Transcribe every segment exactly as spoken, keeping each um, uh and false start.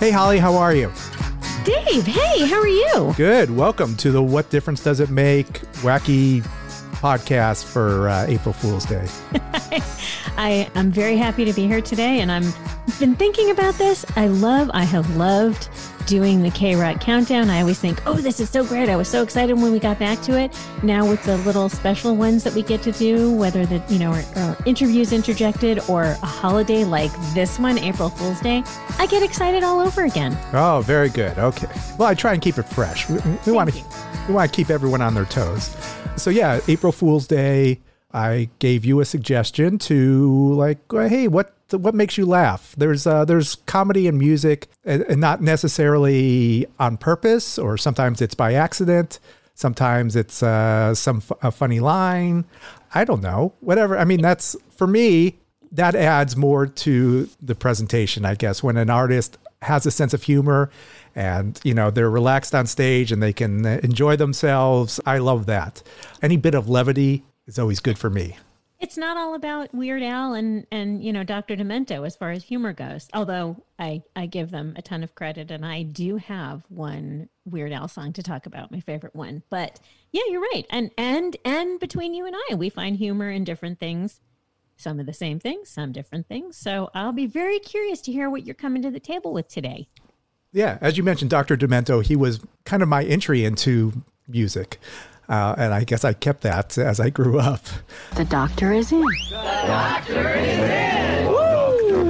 Hey, Holly, how are you? Dave, hey, how are you? Good. Welcome to the What Difference Does It Make wacky podcast for uh, April Fool's Day. I am very happy to be here today, and I'm been thinking about this. I love, I have loved doing the K-Rock countdown. I always think, oh, this is so great. I was so excited when we got back to it. Now with the little special ones that we get to do, whether the, you know, or, or interviews interjected or a holiday like this one, April Fool's Day, I get excited all over again. Oh, very good. Okay. Well, I try and keep it fresh. We, we want to we want to keep everyone on their toes. So yeah, April Fool's Day, I gave you a suggestion to like, hey, what what makes you laugh? There's uh, there's comedy and music, and, and not necessarily on purpose, or sometimes it's by accident. Sometimes it's uh, some f- a funny line. I don't know, whatever. I mean, that's for me. That adds more to the presentation, I guess, when an artist has a sense of humor and, you know, they're relaxed on stage and they can enjoy themselves. I love that. Any bit of levity is always good for me. It's not all about Weird Al and, and you know, Doctor Demento as far as humor goes, although I, I give them a ton of credit, and I do have one Weird Al song to talk about, my favorite one. But yeah, you're right. And and and between you and I, we find humor in different things. Some of the same things, some different things. So I'll be very curious to hear what you're coming to the table with today. Yeah, as you mentioned, Doctor Demento, he was kind of my entry into music. Uh, and I guess I kept that as I grew up. The doctor is in. The doctor is in. Woo,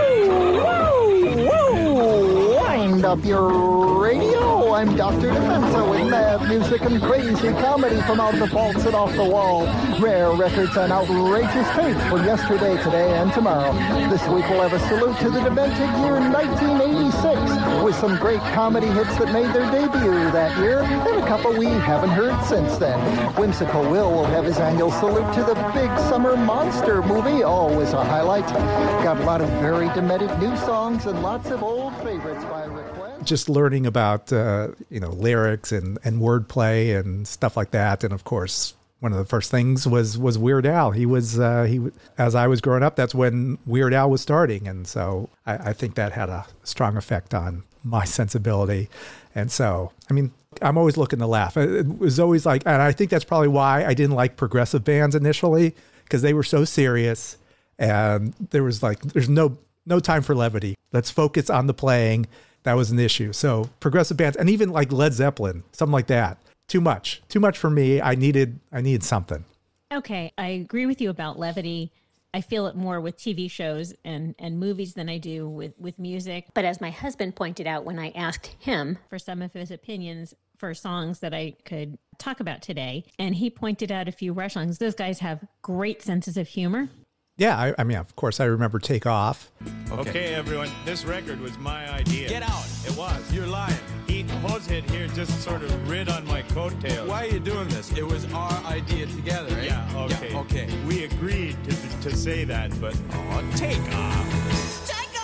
woo, woo, woo. Wind up your radio. I'm Doctor Demento with mad music and crazy comedy from out the vaults and off the wall. Rare records and outrageous tapes for yesterday, today, and tomorrow. This week we'll have a salute to the demented year nineteen eighty-six with some great comedy hits that made their debut that year, and a couple we haven't heard since then. Whimsical Will will have his annual salute to the Big Summer Monster movie, always a highlight. Got a lot of very demented new songs and lots of old favorites by request. Just learning about, uh, you know, lyrics and, and wordplay and stuff like that. And of course, one of the first things was, was Weird Al. He was, uh, he, as I was growing up, that's when Weird Al was starting. And so I, I think that had a strong effect on my sensibility. And so, I mean, I'm always looking to laugh. It was always like, and I think that's probably why I didn't like progressive bands initially, because they were so serious and there was like, there's no, no time for levity. Let's focus on the playing. That was an issue. So progressive bands, and even like Led Zeppelin, something like that. Too much, too much for me. I needed, I needed something. Okay. I agree with you about levity. I feel it more with T V shows and, and movies than I do with, with music. But as my husband pointed out when I asked him for some of his opinions for songs that I could talk about today, and he pointed out a few Rush songs. Those guys have great senses of humor. Yeah, I, I mean, of course, I remember Take Off. Okay. okay, everyone, this record was my idea. Get out. It was. You're lying. He, Hosehead here just sort of rid on my coattails. Why are you doing this? It was our idea together, right? Yeah, okay. Yeah, okay. We agreed to to say that, but oh, Take Off. Take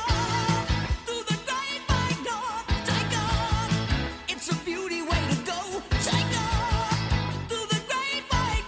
off through the grapevine door. Take off. It's a beauty way to go. Take off through the grapevine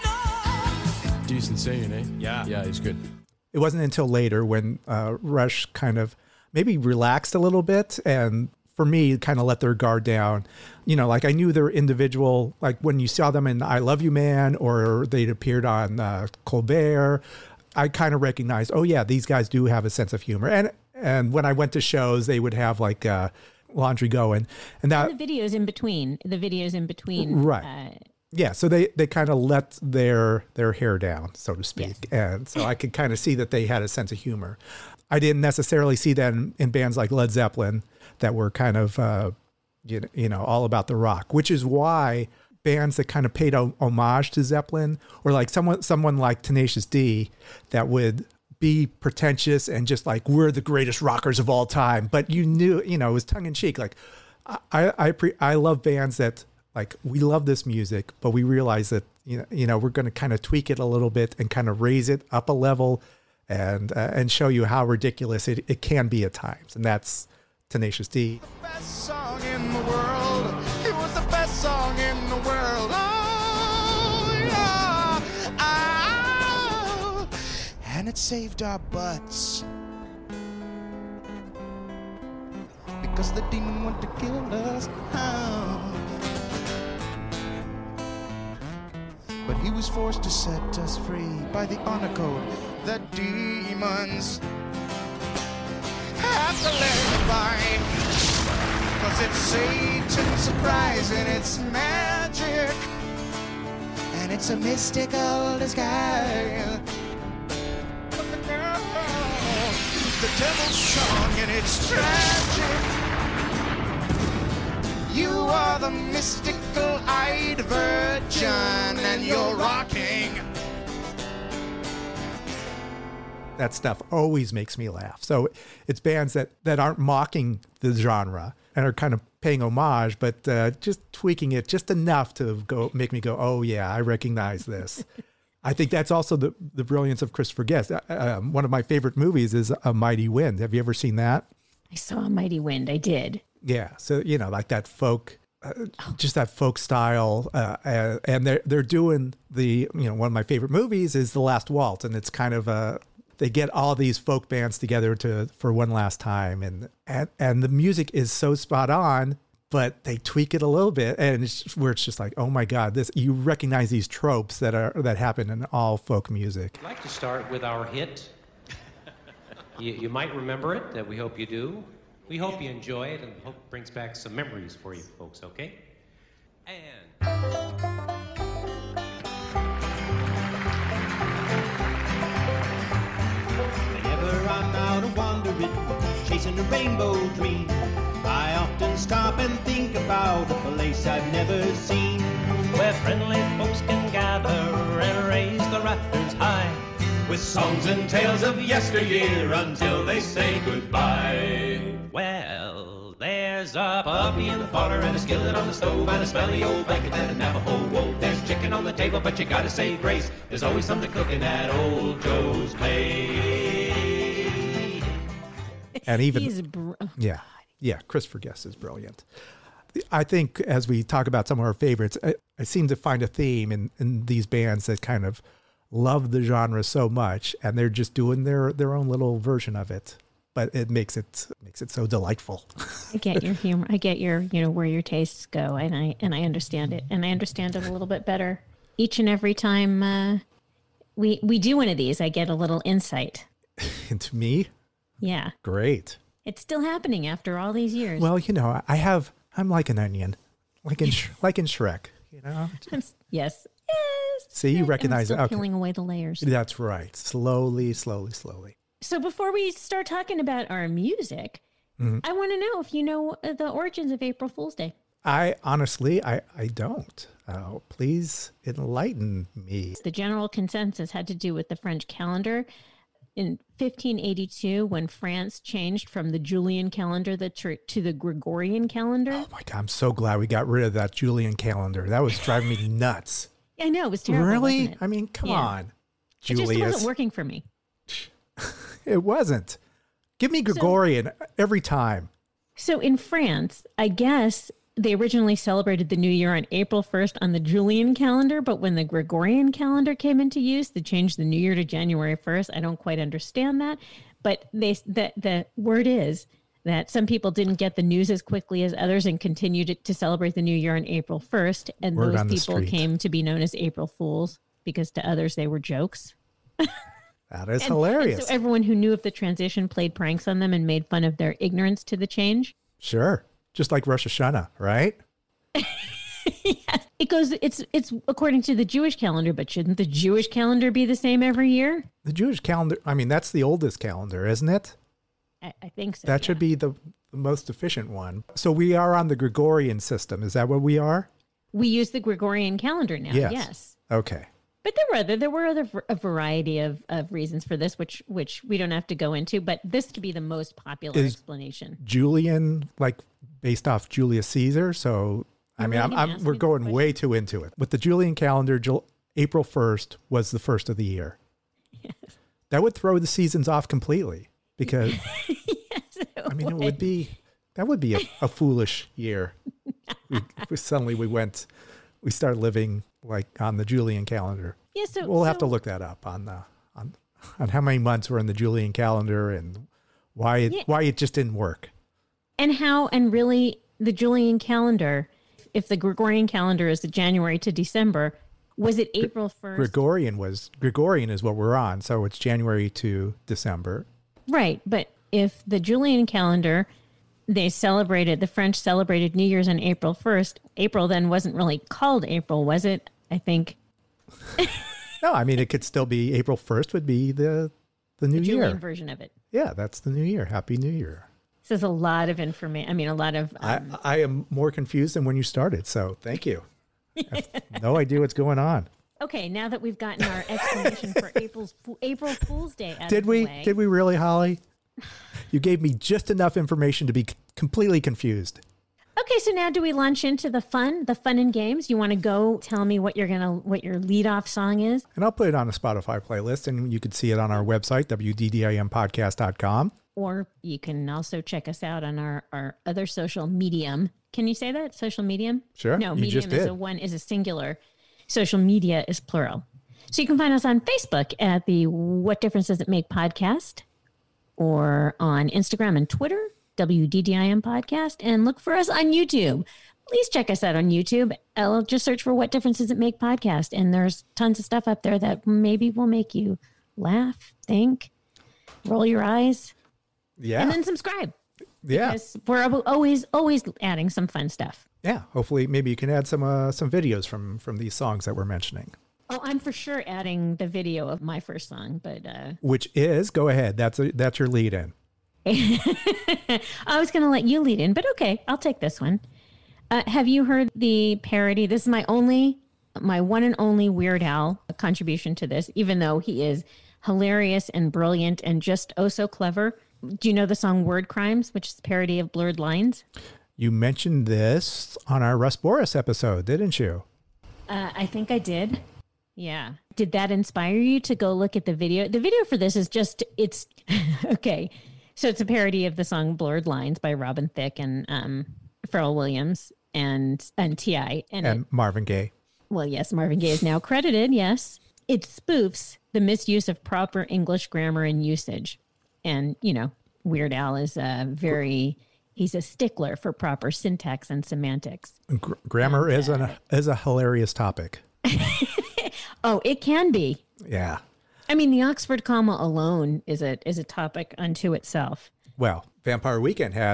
door. Decent singing, eh? Yeah. Yeah, he's good. It wasn't until later when uh, Rush kind of maybe relaxed a little bit, and for me, kind of let their guard down. You know, like I knew their individual, like when you saw them in I Love You Man, or they'd appeared on uh, Colbert, I kind of recognized, oh yeah, these guys do have a sense of humor. And and when I went to shows, they would have like uh, laundry going. And that And the videos in between, the videos in between. Right. Uh, Yeah, so they, they kind of let their their hair down, so to speak. Yes. And so I could kind of see that they had a sense of humor. I didn't necessarily see that in, in bands like Led Zeppelin that were kind of, uh, you, know, you know, all about the rock, which is why bands that kind of paid o- homage to Zeppelin, or like someone someone like Tenacious D that would be pretentious and just like, we're the greatest rockers of all time. But you knew, you know, it was tongue in cheek. Like I I pre- I love bands that, like, we love this music, but we realize that, you know, you know, we're going to kind of tweak it a little bit and kind of raise it up a level and uh, and show you how ridiculous it, it can be at times. And that's Tenacious D. The best song in the world. It was the best song in the world. Oh, yeah. Oh. And it saved our butts. Because Cause the demon want to kill us. Oh. But he was forced to set us free by the honor code. The demons have to let it fight. Cause it's Satan's surprise and it's magic. And it's a mystical disguise. The devil's song and it's tragic. You are the mystical-eyed virgin and you're rocking. That stuff always makes me laugh. So it's bands that, that aren't mocking the genre and are kind of paying homage, but uh, just tweaking it just enough to go make me go, oh yeah, I recognize this. I think that's also the, the brilliance of Christopher Guest. Uh, um, one of my favorite movies is A Mighty Wind. Have you ever seen that? I saw A Mighty Wind. I did. Yeah. So, you know, like that folk, uh, just that folk style. Uh, uh, and they're, they're doing the, you know, one of my favorite movies is The Last Waltz. And it's kind of a, they get all these folk bands together to, for one last time. And, and, and the music is so spot on, but they tweak it a little bit. And it's just, where it's just like, oh my God, this, you recognize these tropes that are, that happen in all folk music. I'd like to start with our hit. you, you might remember it, that we hope you do. We hope you enjoy it and hope it brings back some memories for you folks, okay? And... Whenever I'm out and wandering, chasing a rainbow dream, I often stop and think about a place I've never seen, where friendly folks can gather and raise the rafters high, with songs and tales of yesteryear until they say goodbye. Well, there's a puppy in the parlor and a skillet on the stove and a smelly old blanket and a Navajo wolf. There's chicken on the table, but you gotta say grace. There's always something cooking at Old Joe's place. And even, He's br- oh, yeah, yeah, Christopher Guest is brilliant. I think as we talk about some of our favorites, I, I seem to find a theme in, in these bands that kind of love the genre so much, and they're just doing their, their own little version of it. But it makes it makes it so delightful. I get your humor. I get your, you know, where your tastes go, and I and I understand it, and I understand it a little bit better each and every time uh, we we do one of these. I get a little insight into me. Yeah, great. It's still happening after all these years. Well, you know, I have. I'm like an onion, like in like in Shrek. You know. I'm, yes. Yes. See, you recognize I'm still it. Okay. Peeling away the layers. That's right. Slowly, slowly, slowly. So before we start talking about our music, mm-hmm. I want to know if you know the origins of April Fool's Day. I honestly, I, I don't. Oh, please enlighten me. The general consensus had to do with the French calendar. In fifteen eighty-two, when France changed from the Julian calendar the tr- to the Gregorian calendar. Oh my God, I'm so glad we got rid of that Julian calendar. That was driving me nuts. I know, it was terrible. Really? Wasn't it? I mean, come yeah. on, Julius. It just wasn't working for me. It wasn't. Give me Gregorian so, every time. So in France, I guess they originally celebrated the new year on April first on the Julian calendar, but when the Gregorian calendar came into use, they changed the new year to January first. I don't quite understand that, but they the, the word is that some people didn't get the news as quickly as others and continued to, to celebrate the new year on April first, and word those people came to be known as April Fools because to others they were jokes. That is and, hilarious. And so everyone who knew of the transition played pranks on them and made fun of their ignorance to the change. Sure. Just like Rosh Hashanah, right? Yes. It goes, it's, it's according to the Jewish calendar, but shouldn't the Jewish calendar be the same every year? The Jewish calendar, I mean, that's the oldest calendar, isn't it? I, I think so. That yeah. should be the, the most efficient one. So we are on the Gregorian system. Is that what we are? We use the Gregorian calendar now. Yes. yes. Okay. But there were other, there were other a variety of, of reasons for this, which which we don't have to go into. But this could be the most popular Is explanation. Julian, like based off Julius Caesar. So I mean, I'm, I'm we're going way too into it. With the Julian calendar, Jul- April first was the first of the year. Yes. That would throw the seasons off completely because yes, I mean, would. it would be that would be a, a foolish year. we, we suddenly we went, we started living like on the Julian calendar. Yeah, so we'll so, have to look that up on the on on how many months were in the Julian calendar and why it, yeah. why it just didn't work. And how, and really, the Julian calendar, if the Gregorian calendar is the January to December, was it April first? Gregorian was, Gregorian is what we're on. So it's January to December. Right. But if the Julian calendar, they celebrated, the French celebrated New Year's on April first, April then wasn't really called April, was it? I think. No, I mean, it could still be April first would be the, the new the year. Julian version of it. Yeah, that's the new year. Happy New Year. So there's a lot of information. I mean, a lot of. Um, I, I am more confused than when you started. So thank you. I have no idea what's going on. Okay, now that we've gotten our explanation for April's April Fool's Day out Did of the we? way. Did we really, Holly? You gave me just enough information to be c- completely confused. Okay, so now do we launch into the fun, the fun and games? You want to go tell me what you're gonna, what your lead-off song is? And I'll put it on a Spotify playlist, and you can see it on our website, W D D I M podcast dot com. Or you can also check us out on our, our other social medium. Can you say that? Social medium? Sure, No, you medium just is did. a one is a singular. Social media is plural. So you can find us on Facebook at the What Difference Does It Make podcast, or on Instagram and Twitter, W D D I M podcast, and look for us on YouTube. Please check us out on YouTube. I'll just search for What Difference Does It Make podcast, and there's tons of stuff up there that maybe will make you laugh, think, roll your eyes, Yeah. and then subscribe. Yeah. Because we're al- always, always adding some fun stuff. Yeah. Hopefully, maybe you can add some uh, some videos from from these songs that we're mentioning. Oh, I'm for sure adding the video of my first song, but uh, Which is, go ahead. That's a, that's your lead in. I was going to let you lead in, but okay, I'll take this one. Uh, have you heard the parody? This is my only, my one and only Weird Al contribution to this, even though he is hilarious and brilliant and just oh so clever. Do you know the song Word Crimes, which is a parody of Blurred Lines? You mentioned this on our Russ Boris episode, didn't you? Uh, I think I did. Yeah. Did that inspire you to go look at the video? The video for this is just, it's, okay. So it's a parody of the song Blurred Lines by Robin Thicke and um, Pharrell Williams and and T I And, And it, Marvin Gaye. well, yes, Marvin Gaye is now credited, yes. It spoofs the misuse of proper English grammar and usage. And, you know, Weird Al is a very, he's a stickler for proper syntax and semantics. Gr- grammar is an is a hilarious topic. Oh, it can be. Yeah. I mean, the Oxford comma alone is a is a topic unto itself. Well, Vampire Weekend had.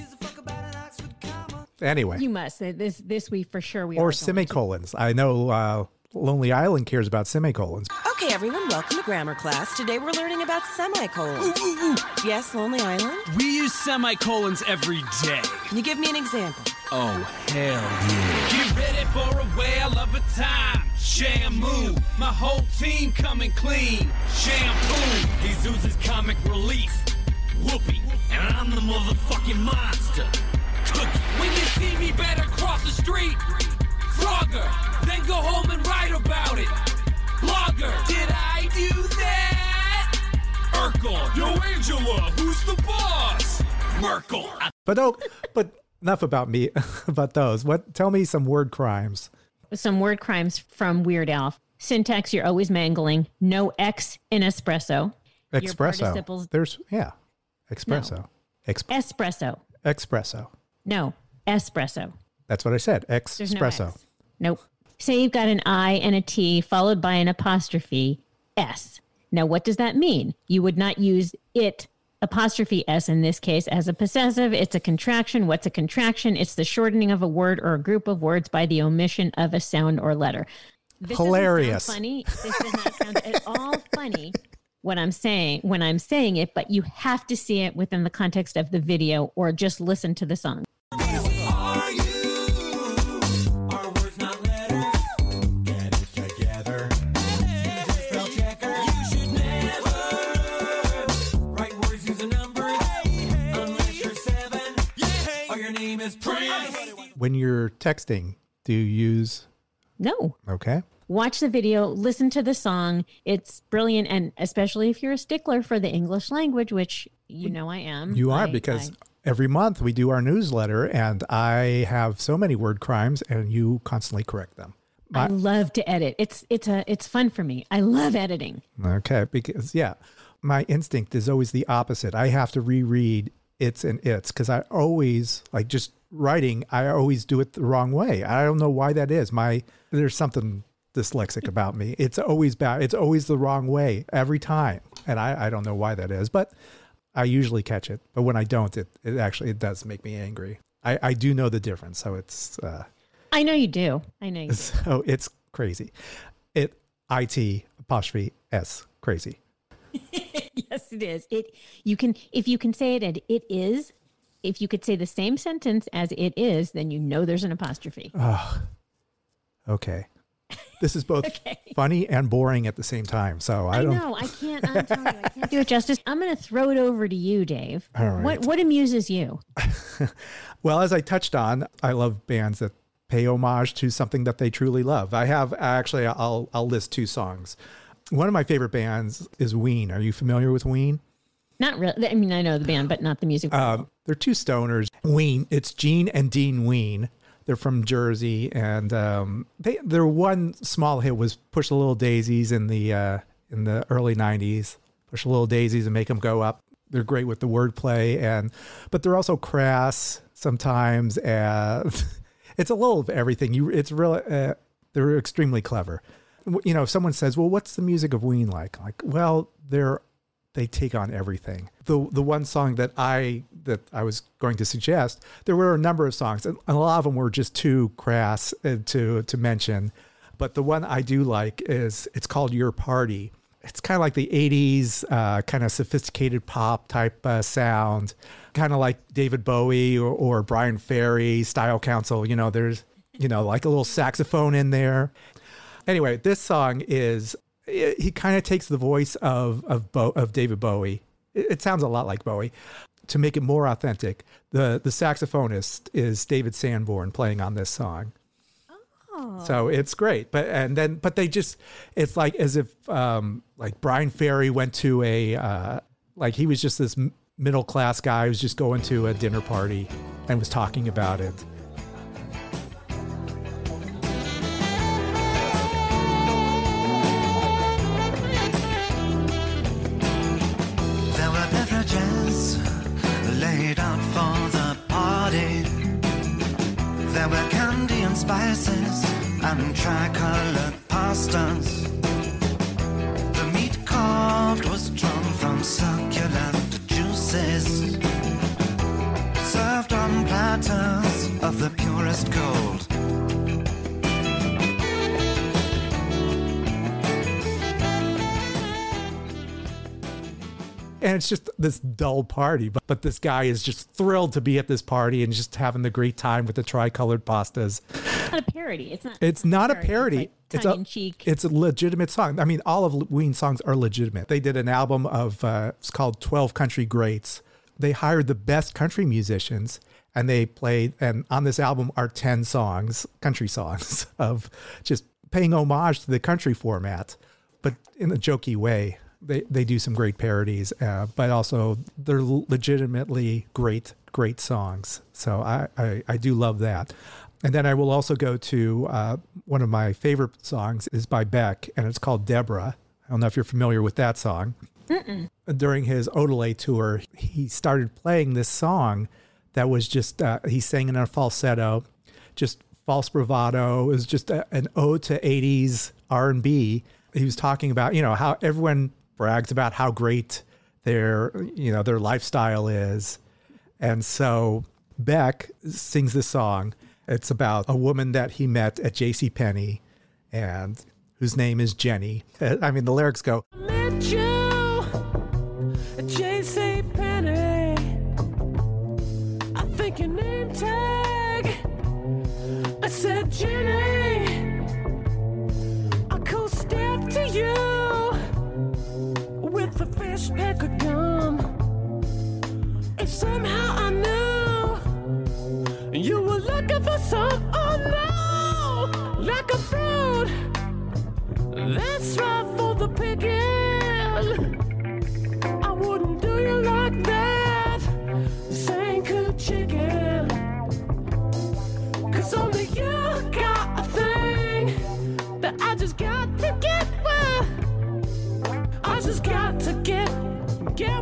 Anyway. You must. This this we for sure we are Or going to. semicolons. I know uh, Lonely Island cares about semicolons. Okay, everyone, welcome to grammar class. Today we're learning about semicolons. Ooh, ooh, ooh. Yes, Lonely Island? We use semicolons every day. Can you give me an example? Oh, hell yeah. Get ready for a whale of a time. Shamu, my whole team coming clean. Shampoo, Jesus is comic relief. Whoopee, and I'm the motherfucking monster. Cookie, when you see me, better cross the street. Frogger, then go home and write about it. Blogger, did I do that? Urkel, yo Angela, who's the boss? Merkel. But no, but enough about me, about those. What? Tell me some word crimes. Some word crimes from Weird Al. Syntax, you're always mangling. No X in espresso. Your Espresso. participles. There's, yeah. Espresso. No. Exp- Espresso. espresso. No, espresso. That's what I said. There's no Espresso. X. Nope. Say you've got an I and a T followed by an apostrophe S. Now, what does that mean? You would not use it apostrophe S in this case as a possessive. It's a contraction. What's a contraction? It's the shortening of a word or a group of words by the omission of a sound or letter. This Hilarious. Doesn't sound funny. This does not sound at all funny when I'm saying when I'm saying it, but you have to see it within the context of the video or just listen to the song. When you're texting, do you use? No. Okay. Watch the video, listen to the song. It's brilliant. And especially if you're a stickler for the English language, which you know I am. You are, I- because I- every month we do our newsletter and I have so many word crimes and you constantly correct them. I My- love to edit. It's it's a it's fun for me. I love editing. Okay. Because, yeah, my instinct is always the opposite. I have to reread it's and it's, because I always, like just writing, I always do it the wrong way. I don't know why that is. My There's something dyslexic about me. It's always bad. It's always the wrong way every time. And I, I don't know why that is, but I usually catch it. But when I don't, it, it actually, it does make me angry. I, I do know the difference. So it's, uh, I know you do. I know you do. So it's crazy. It, I T apostrophe S, crazy. Yes, it is. It, you can, if you can say it and it is, if you could say the same sentence as it is, then you know there's an apostrophe. Oh, okay. This is both Okay. funny and boring at the same time. So I, I don't know. I can't. I'm telling you, I can't do it justice. I'm going to throw it over to you, Dave. All right. What What amuses you? Well, as I touched on, I love bands that pay homage to something that they truly love. I have actually, I'll I'll list two songs. One of my favorite bands is Ween. Are you familiar with Ween? Not really. I mean, I know the band, but not the music. Um, they're two stoners. Ween. It's Gene and Dean Ween. They're from Jersey, and um, they their one small hit was "Push a Little Daisies" in the uh, in the early nineties. Push a little daisies and make them go up. They're great with the wordplay, and but they're also crass sometimes. And it's a little of everything. You, it's really uh, they're extremely clever. You know, if someone says, "Well, what's the music of Ween like?" Like, well, they're they take on everything. The the one song that I that I was going to suggest, there were a number of songs, and a lot of them were just too crass uh, to to mention. But the one I do like is it's called "Your Party." It's kind of like the eighties, uh, kind of sophisticated pop type uh, sound, kind of like David Bowie or, or Brian Ferry, Style Council. You know, there's you know like a little saxophone in there. Anyway, this song is. He kind of takes the voice of of, Bo, of David Bowie. It, it sounds a lot like Bowie. To make it more authentic, the the saxophonist is David Sanborn playing on this song. Oh. So it's great. But and then but they just it's like as if um, like Brian Ferry went to a uh, like he was just this middle class guy who was just going to a dinner party and was talking about it. Laid out for the party. There were candy and spices and tricolored pastas. The meat carved was drawn from succulent juices, served on platters of the purest gold. And it's just this dull party, but, but this guy is just thrilled to be at this party and just having the great time with the tricolored pastas. It's not a parody. It's not. It's not a parody. It's, like tongue in cheek. It's a legitimate song. I mean, all of Ween's songs are legitimate. They did an album of uh, it's called twelve Country Greats. They hired the best country musicians, and they played. And on this album are ten songs, country songs, of just paying homage to the country format, but in a jokey way. They they do some great parodies, uh, but also they're legitimately great, great songs. So I, I, I do love that. And then I will also go to uh, one of my favorite songs is by Beck, and it's called Deborah. I don't know if you're familiar with that song. Mm-mm. During his Odelay tour, he started playing this song that was just, uh, he sang in a falsetto, just false bravado. It was just a, an ode to eighties R and B. He was talking about, you know, how everyone brags about how great their, you know, their lifestyle is. And so Beck sings this song. It's about a woman that he met at JCPenney and whose name is Jenny. I mean, the lyrics go, I met you at JCPenney. I think your name tag. I said, Jenny, I could step to you with a fish pack of gum. If somehow I knew you were looking for some, oh no, like a fruit that's right for the picking. I wouldn't do you like that, saying could chicken. Cause only you got a thing that I just got to get with. I just got to get, get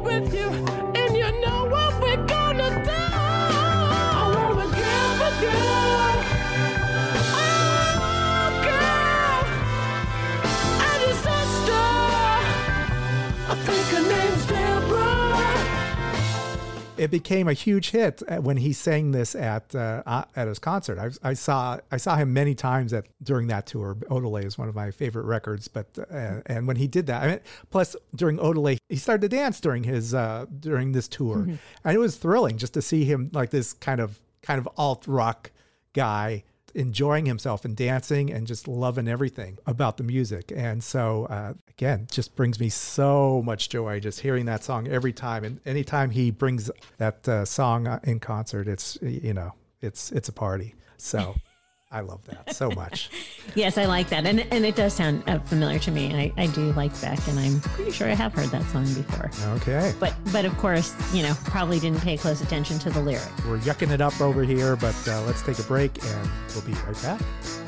it became a huge hit when he sang this at uh, at his concert. I, I saw I saw him many times at during that tour. Odelay is one of my favorite records, but uh, and when he did that, I mean, plus during Odelay, he started to dance during his uh, during this tour, mm-hmm. and it was thrilling just to see him like this kind of kind of alt rock guy enjoying himself and dancing and just loving everything about the music. And so, uh, again, just brings me so much joy just hearing that song every time. And anytime he brings that uh, song in concert, it's, you know, it's, it's a party. So I love that so much. Yes, I like that. And and it does sound uh, familiar to me. I, I do like Beck, and I'm pretty sure I have heard that song before. Okay. But, but of course, you know, probably didn't pay close attention to the lyrics. We're yucking it up over here, but uh, let's take a break and we'll be right back.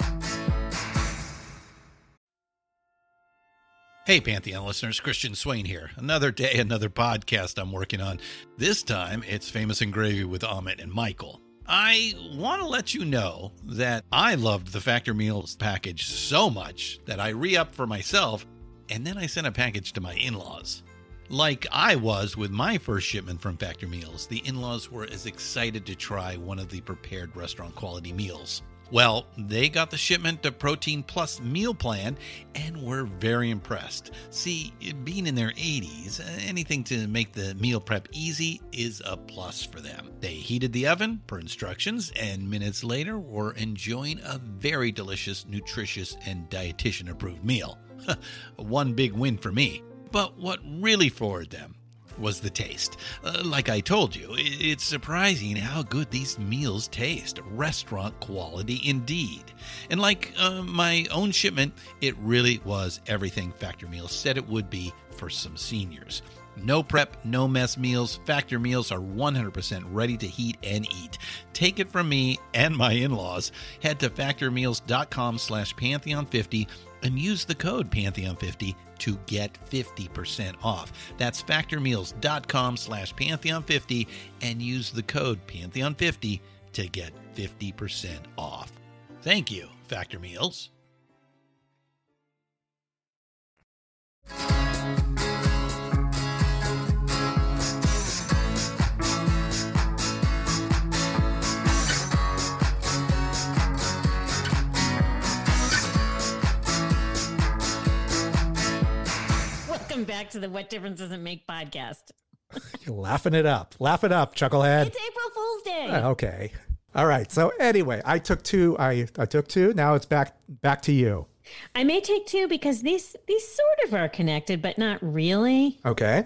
Hey, Pantheon listeners, Christian Swain here. Another day, another podcast I'm working on. This time, it's Famous and Gravy with Amit and Michael. I want to let you know that I loved the Factor Meals package so much that I re-upped for myself, and then I sent a package to my in-laws. Like I was with my first shipment from Factor Meals, the in-laws were as excited to try one of the prepared restaurant quality meals. Well, they got the shipment to Protein Plus meal plan and were very impressed. See, being in their eighties, anything to make the meal prep easy is a plus for them. They heated the oven per instructions and minutes later were enjoying a very delicious, nutritious, and dietitian-approved meal. One big win for me. But what really floored them was the taste. Uh, like I told you, it's surprising how good these meals taste. Restaurant quality indeed. And like uh, my own shipment, it really was everything Factor Meals said it would be for some seniors. No prep, no mess meals. Factor Meals are one hundred percent ready to heat and eat. Take it from me and my in-laws. Head to factormeals.com slash Pantheon50 and use the code Pantheon fifty to get fifty percent off. That's factormeals.com slash Pantheon50 and use the code Pantheon fifty to get fifty percent off. Thank you, Factor Meals. Welcome back to the What Difference Does It Make podcast. You're laughing it up. Laugh it up, Chucklehead. It's April Fool's Day. Uh, okay. All right. So anyway, I took two. I, I took two. Now it's back back to you. I may take two because these these sort of are connected, but not really. Okay.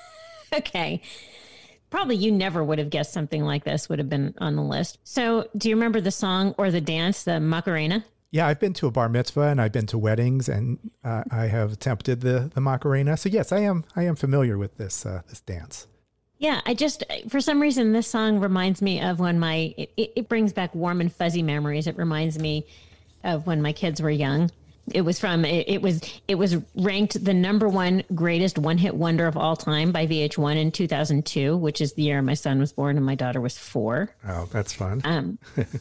Okay. Probably you never would have guessed something like this would have been on the list. So do you remember the song or the dance, the Macarena? Yeah, I've been to a bar mitzvah and I've been to weddings, and uh, I have attempted the the Macarena. So yes, I am I am familiar with this uh, this dance. Yeah, I just for some reason this song reminds me of when my it, it brings back warm and fuzzy memories. It reminds me of when my kids were young. It was from it, it was it was ranked the number one greatest one hit wonder of all time by V H one in two thousand two, which is the year my son was born and my daughter was four. Oh, that's fun. Um,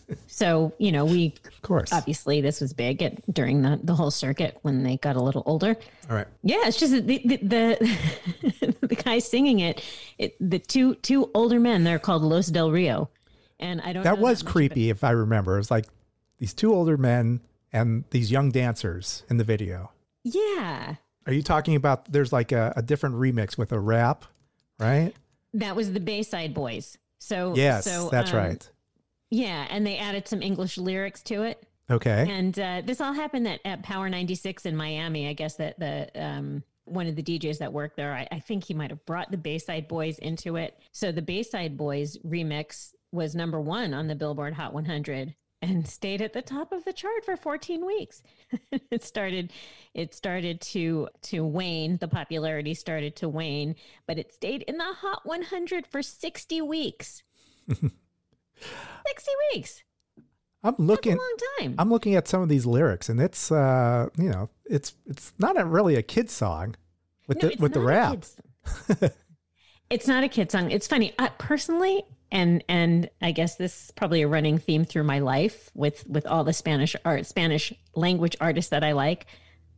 so you know we of course obviously this was big at, during the the whole circuit when they got a little older. All right. Yeah, it's just the the the, the guy singing it, it. The two two older men. They're called Los Del Rio, and I don't. That know was that creepy, if I remember. It was like these two older men and these young dancers in the video. Yeah. Are you talking about there's like a, a different remix with a rap, right? That was the Bayside Boys. So yes, so, that's um, right. Yeah, and they added some English lyrics to it. Okay. And uh, this all happened at, at Power ninety-six in Miami. I guess that the um, one of the D Js that worked there, I, I think he might have brought the Bayside Boys into it. So the Bayside Boys remix was number one on the Billboard Hot one hundred. And stayed at the top of the chart for fourteen weeks. it started, it started to to wane. The popularity started to wane, but it stayed in the Hot one hundred for sixty weeks. sixty weeks. I'm looking. That's a long time. I'm looking at some of these lyrics, and it's uh, you know, it's it's not a, really a kid song with No, the it's with the not a rap. kid It's not a kid song. It's funny. I, personally, and and I guess this is probably a running theme through my life with with all the Spanish art, Spanish language artists that I like.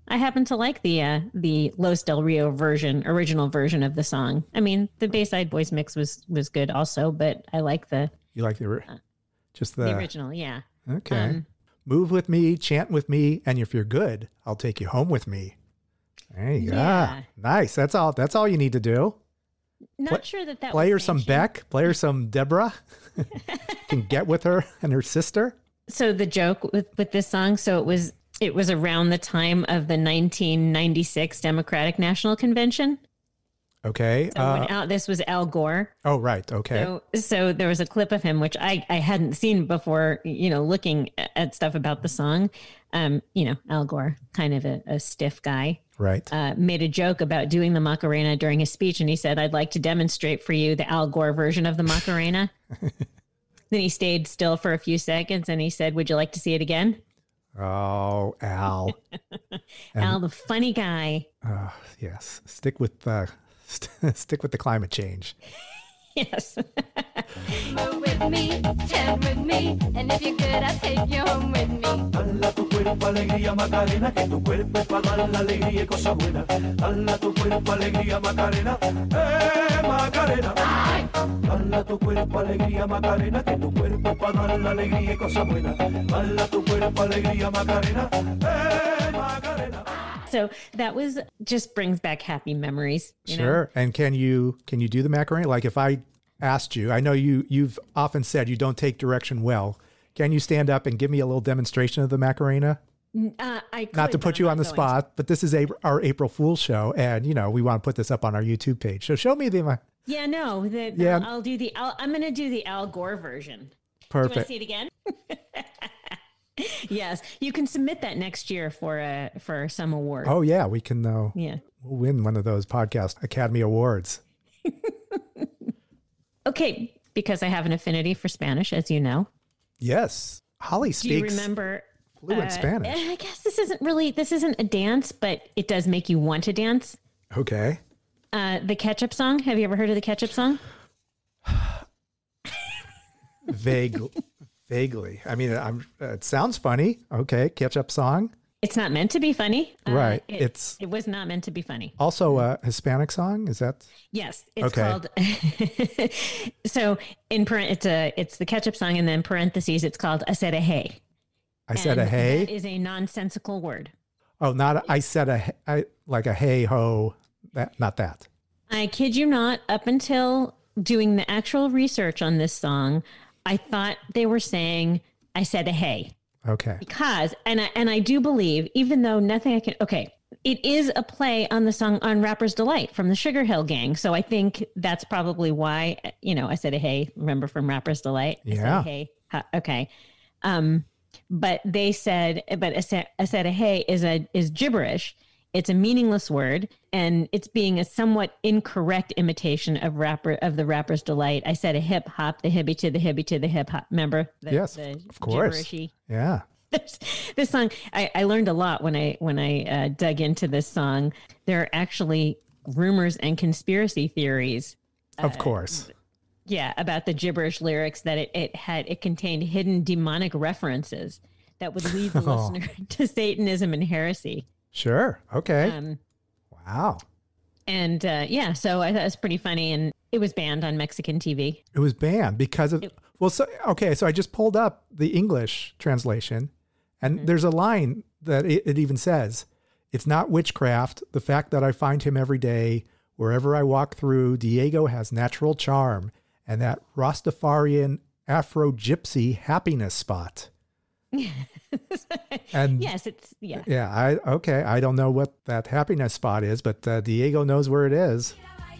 I happen to like the uh, the Los Del Rio version, original version of the song. I mean, the Bayside Boys mix was was good also, but I like the You like the uh, just the, the original, yeah. Okay. Um, Move with me, chant with me, and if you're good, I'll take you home with me. There you go. Yeah. Nice. That's all. That's all you need to do. Not Play- sure that that Play her was some sanctioned. Beck. Play her some Deborah. Can get with her and her sister. So the joke with with this song, so it was it was around the time of the nineteen ninety-six Democratic National Convention. Okay. So when Uh, Al, this was Al Gore. oh, right. Okay. So, so there was a clip of him, which I, I hadn't seen before, you know, looking at stuff about the song. Um, you know, Al Gore, kind of a, a stiff guy, right. uh, made a joke about doing the Macarena during his speech. And he said, I'd like to demonstrate for you the Al Gore version of the Macarena. Then he stayed still for a few seconds and he said, would you like to see it again? Oh, Al. Al, the funny guy. Uh, yes. Stick with uh, st- stick with the climate change. Yes. Move with me, chant with me, and if you're good, I'll take you home with me. Dala tu cuerpo alegría Macarena, que tu cuerpo es para dar la alegría y cosa buena. Dala tu cuerpo alegría Macarena, eh Macarena. Dala tu cuerpo alegría Macarena, que tu cuerpo es para dar la alegría y cosa buena. Dala tu cuerpo alegría Macarena, eh Macarena. So that was just brings back happy memories. You know? Sure. And can you can you do the Macarena? Like if I asked you, I know you you've often said you don't take direction well. Can you stand up and give me a little demonstration of the Macarena? Uh, I could, Not to but put I'm you on the going spot, but this is a, our April Fool's show, and you know we want to put this up on our YouTube page. So show me the. to. Yeah, no. The, Yeah. I'll, I'll do the. I'll, I'm going to do the Al Gore version. Perfect. Do you want to see it again? Yes, you can submit that next year for a for some award. Oh yeah, we can. Uh, Yeah. we'll win one of those podcast Academy Awards. Okay, because I have an affinity for Spanish, as you know. Yes, Holly Do you speaks remember fluent uh, Spanish. I guess this isn't really this isn't a dance, but it does make you want to dance. Okay. Uh, the Ketchup Song. Have you ever heard of the Ketchup Song? Vague, vaguely. I mean, I'm. Uh, it sounds funny. Okay, catch-up song. It's not meant to be funny. Uh, Right, It, it's- it was not meant to be funny. Also, a Hispanic song. Is that? Yes, it's Okay. called. So in parent, it's a it's the Ketchup Song, and then parentheses, it's called "I said a hey." I said a And hey. That is a nonsensical word. Oh, not a, I said a he- I like a hey ho. That not that. I kid you not. Up until doing the actual research on this song, I thought they were saying "I said a hey." Okay. Because, and I, and I do believe, even though nothing I can, okay, it is a play on the song On Rapper's Delight from the Sugar Hill Gang. So I think that's probably why, you know, I said a hey, remember from Rapper's Delight? I said Yeah. a hey. Ha, okay. Um, but they said, but I said, I said a hey is a, is gibberish. It's a meaningless word, and it's being a somewhat incorrect imitation of rapper of the Rapper's Delight. I said a hip hop, the hippie to the hippie to the hip hop. Remember? The, Yes, the of course. gibberishy. Yeah. There's, this song, I, I learned a lot when I when I uh, dug into this song. There are actually rumors and conspiracy theories. Of uh, course. Yeah, about the gibberish lyrics, that it, it had it contained hidden demonic references that would lead the Oh. listener to Satanism and heresy. Sure. Okay. Um, wow. and uh, yeah, so I thought it was pretty funny, and it was banned on Mexican T V. It was banned because of well. So okay. So I just pulled up the English translation, and Mm-hmm. there's a line that it, it even says, "It's not witchcraft. The fact that I find him every day, wherever I walk through, Diego has natural charm, and that Rastafarian Afro Gypsy happiness spot." And yes, it's yeah. Yeah, I okay. I don't know what that happiness spot is, but uh, Diego knows where it is.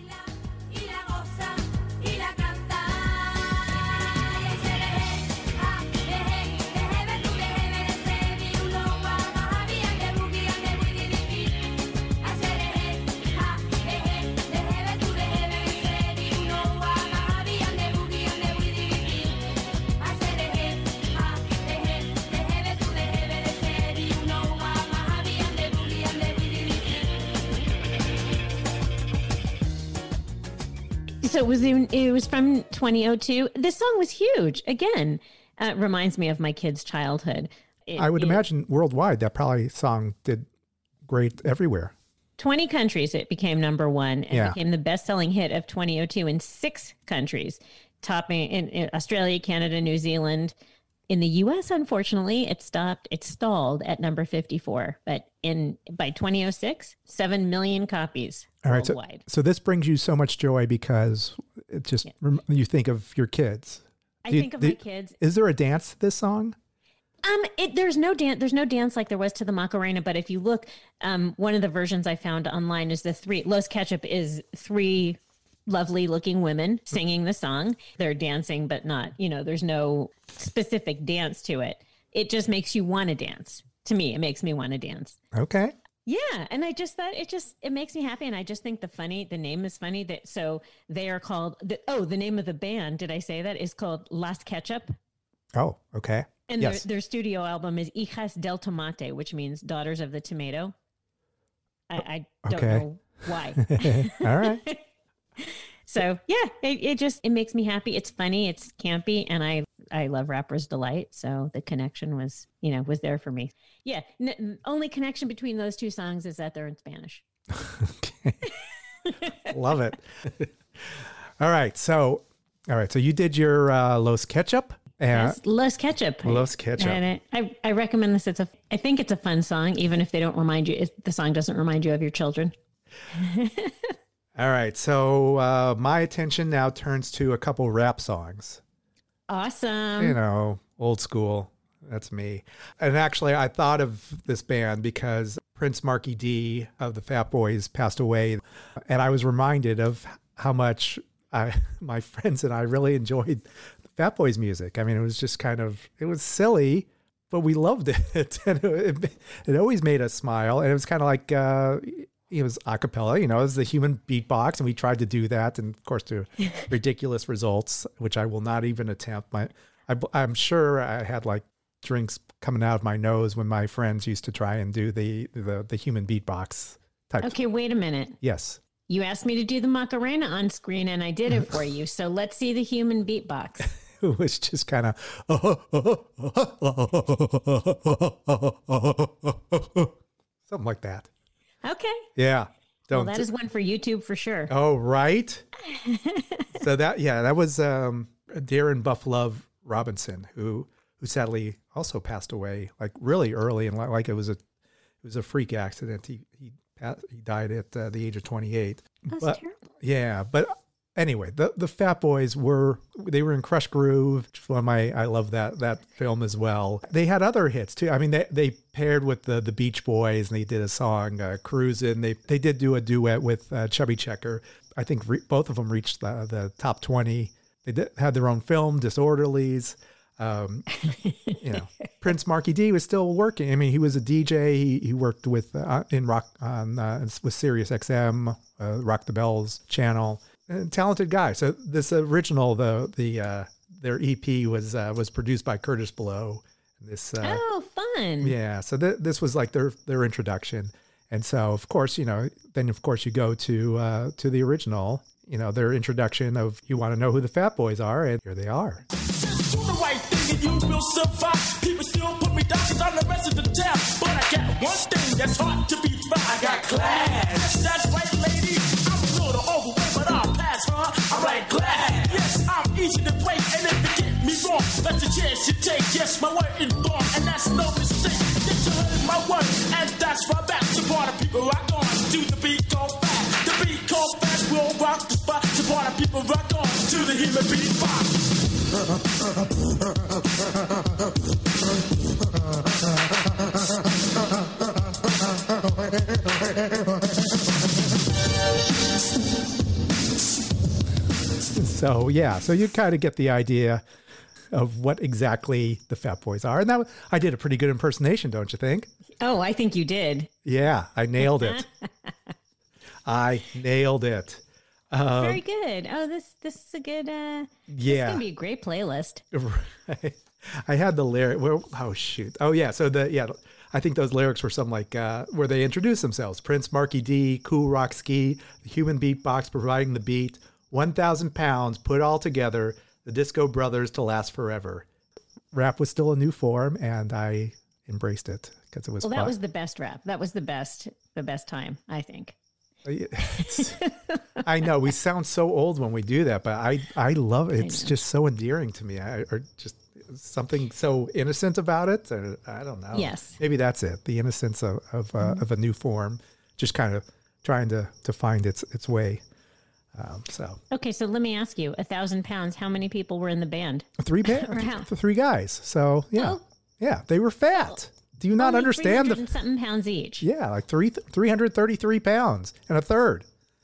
So it was in, it was from twenty oh two. This song was huge. Again, uh, reminds me of my kids' childhood. It- I would it- imagine worldwide that probably song did great everywhere. twenty countries it became number one and Yeah. became the best-selling hit of twenty oh two in six countries, topping in, in Australia, Canada, New Zealand. In the U S, unfortunately, it stopped, it stalled at number fifty-four. But in by twenty oh six, seven million copies All right. So, worldwide. so this brings you so much joy because it just, rem- you think of your kids. I Do you- think of do- my kids. Is there a dance to this song? Um, it, there's no dance. There's no dance like there was to the Macarena. But if you look, um, one of the versions I found online is the three. Los Ketchup is three lovely looking women singing the song. They're dancing, but not. You know, there's no specific dance to it. It just makes you want to dance. To me, it makes me want to dance. Okay. Yeah, and I just thought it just it makes me happy, and I just think the funny the name is funny that so they are called. The, oh, the name of the band. Did I say that is called Las Ketchup? Oh, okay. And yes. their, their studio album is Hijas del Tomate, which means Daughters of the Tomato. I, I don't Okay. know why. All right. So yeah, it, it just it makes me happy. It's funny, it's campy, and I I love Rapper's Delight. So the connection was you know was there for me. Yeah, n- only connection between those two songs is that they're in Spanish. Love it. All right. So, all right. So you did your uh, Los Ketchup. And Yes, Los Ketchup. Los Ketchup. And I, I, I recommend this. It's a, I think it's a fun song, even if they don't remind you, if the song doesn't remind you of your children. All right. So uh, my attention now turns to a couple rap songs. Awesome. You know, old school. That's me. And actually, I thought of this band because Prince Marky D of the Fat Boys passed away. And I was reminded of how much I, my friends and I really enjoyed Fat Boys music. I mean, it was just kind of, it was silly, but we loved it. And it, it always made us smile. And it was kind of like, uh, it was a cappella, you know, it was the human beatbox. And we tried to do that. And of course, to ridiculous results, which I will not even attempt. My, I, I'm sure I had like drinks coming out of my nose when my friends used to try and do the, the, the human beatbox type. Okay, wait a minute. Yes. You asked me to do the Macarena on screen, and I did it for you. So let's see the human beatbox. It was just kind of something like that. Okay. Yeah. Well, Don't. that is one for YouTube for sure. Oh, right. So that, yeah, that was um, Darren Buff Love Robinson, who who sadly also passed away like really early, and like, like it was a it was a freak accident. He he passed, he died at uh, the age of twenty-eight. That's But- terrible. Yeah, but anyway, the the Fat Boys were they were in Crush Groove, which is one of my I love that that film as well. They had other hits too. I mean, they they paired with the the Beach Boys and they did a song uh, Cruisin'. They they did do a duet with uh, Chubby Checker. I think re- both of them reached the the top twenty. They did, had their own film, Disorderlies. Um, you know, Prince Marky D was still working. I mean, he was a D J. He, he worked with uh, in rock on uh, with Sirius X M, uh, Rock the Bells channel. A talented guy. So this original, the the uh, their E P was uh, was produced by Curtis Blow. This uh, Oh, fun. yeah. So th- this was like their their introduction. And so of course, you know, then of course you go to uh, to the original. You know, their introduction of you want to know who the Fat Boys are, and here they are. Do the right thing and you will survive. People still put me down cause I'm the rest of the town. But I got one thing that's hard to be found. I got class. Yes, that's right, lady. I'm a little overweight, but I'll pass, huh? I'm like glad. Yes, I'm easy to break. And if you get me wrong, that's a chance you take. Yes, my word is wrong, and that's no mistake. Yes, you heard my word, and that's my back. To party people rock on. Do the beat go fast. The beat go fast, we'll rock the spot. To party people rock on. To the human beatbox. So yeah, so you kind of get the idea of what exactly the Fat Boys are, and that I did a pretty good impersonation, don't you think? Oh, I think you did. Yeah, I nailed it. I nailed it. Um, Very good. Oh, this this is a good. Uh, This is Yeah. gonna be a great playlist. Right. I had the lyric. Well, oh shoot. Oh yeah. So the yeah. I think those lyrics were something like uh, where they introduce themselves: Prince Marky D, Cool Rock Ski, the human beatbox providing the beat, one thousand pounds put all together, the Disco Brothers to last forever. Rap was still a new form, and I embraced it because it was Well, fun. that was the best rap. That was the best, the best time, I think. It's- I know we sound so old when we do that, but I, I love it. It's just so endearing to me. I, or just something so innocent about it. Or, I don't know. Yes. Maybe that's it. The innocence of, of, uh, Mhm. of a new form, just kind of trying to, to find its, its way. Um, so Okay, so let me ask you, a thousand pounds, how many people were in the band? three, ba- Or how? th- three guys. So yeah, Oh. yeah, they were fat. Do you not Only understand three hundred the, and something pounds each. yeah, like three, three hundred thirty-three pounds and a third.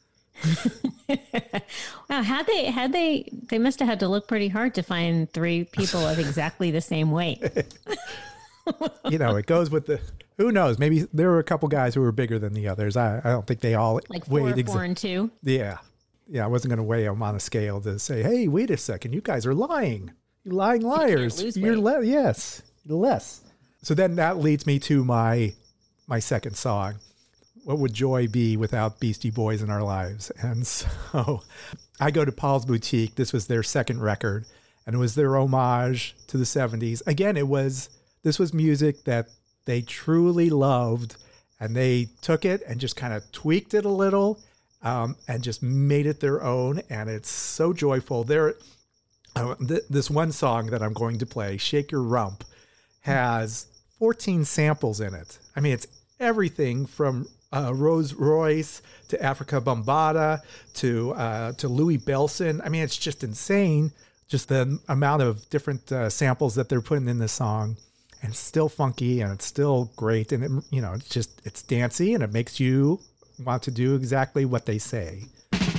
Wow, had they had they they must have had to look pretty hard to find three people of exactly the same weight. You know, it goes with the, who knows? Maybe there were a couple guys who were bigger than the others. I, I don't think they all Like four, weighed four exactly. and two. Yeah. Yeah. I wasn't going to weigh them on a scale to say, hey, wait a second. You guys are lying. You lying liars. lose You're weight. le- yes, you're less. So then that leads me to my, my second song. What would joy be without Beastie Boys in our lives? And so I go to Paul's Boutique. This was their second record, and it was their homage to the seventies. Again, it was, this was music that they truly loved, and they took it and just kind of tweaked it a little, um, and just made it their own. And it's so joyful. There, uh, th- this one song that I'm going to play, Shake Your Rump, has fourteen samples in it. I mean, it's everything from uh, Rose Royce to Africa Bambaataa to uh, to Louis Bellson. I mean, it's just insane, just the amount of different uh, samples that they're putting in this song. And it's still funky and it's still great. And, it, you know, it's just, it's dancey and it makes you want to do exactly what they say.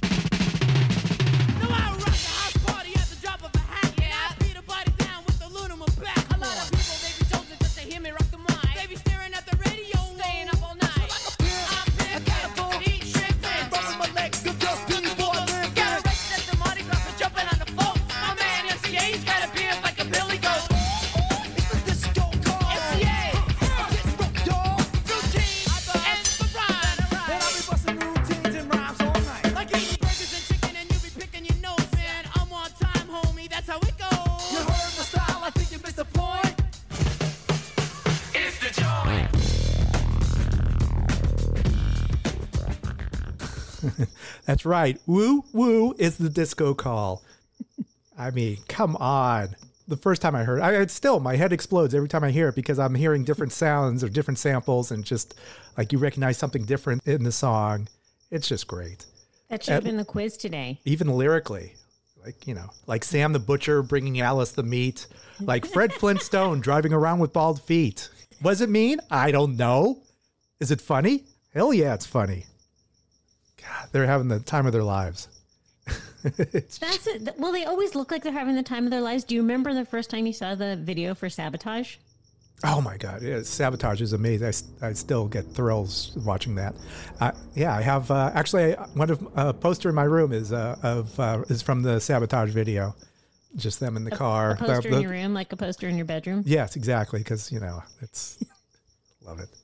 That's right. Woo woo is the disco call. I mean, come on. The first time I heard it, I, it's still, my head explodes every time I hear it because I'm hearing different sounds or different samples and just like you recognize something different in the song. It's just great. That should have And been the quiz today. even lyrically, like, you know, like Sam the Butcher bringing Alice the meat, like Fred Flintstone driving around with bald feet. Was it mean? I don't know. Is it funny? Hell yeah, it's funny. God, they're having the time of their lives. That's it. Well, they always look like they're having the time of their lives. Do you remember the first time you saw the video for Sabotage? Oh my God, yeah, Sabotage is amazing. I, s- I still get thrills watching that. Uh, yeah, I have uh, actually I- one of a poster in my room is uh, of uh, is from the Sabotage video. Just them in the car. A poster The- in the- your room, like a poster in your bedroom? Yes, exactly. Because you know it's love it.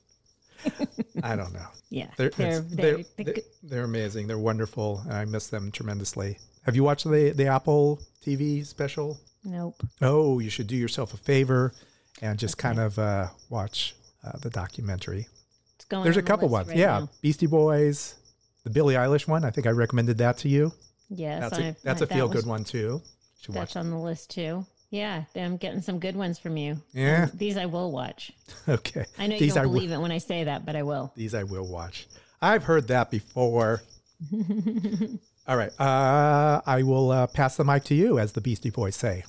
I don't know. Yeah, they're they're- it's- they're- they're, they they're, could- they're amazing. They're wonderful. And I miss them tremendously. Have you watched the the Apple T V special? Nope. Oh, you should do yourself a favor and just kind of uh, watch uh, the documentary. It's going There's a on the couple list ones. right yeah, now. Beastie Boys, the Billie Eilish one. I think I recommended that to you. Yes, that's I- a, that's I- a that feel was- good one too. Should watch. That's on the list too. Yeah, I'm getting some good ones from you. Yeah. Um, these I will watch. Okay. I know you These don't I will- believe it when I say that, but I will. These I will watch. I've heard that before. All right. Uh, I will uh, pass the mic to you, as the Beastie Boys say.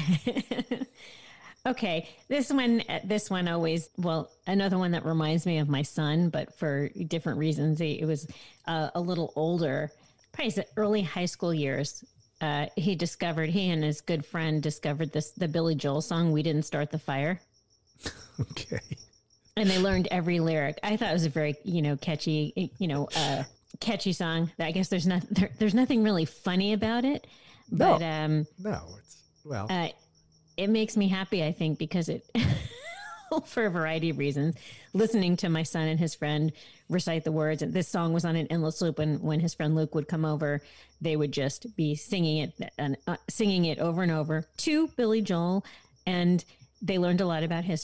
Okay, this one, uh, this one always, well, another one that reminds me of my son, but for different reasons. He, it was uh, a little older, probably his early high school years. Uh, he discovered, he and his good friend discovered this, the Billy Joel song, "We Didn't Start the Fire." Okay. And they learned every lyric. I thought it was a very, you know, catchy, you know, uh, catchy song. I guess there's not, there, there's nothing really funny about it, No. but um, No, it's, well, uh, it makes me happy, I think, because it, for a variety of reasons, listening to my son and his friend recite the words. And this song was on an endless loop. And when his friend Luke would come over, they would just be singing it and uh, singing it over and over to Billy Joel. And they learned a lot about history.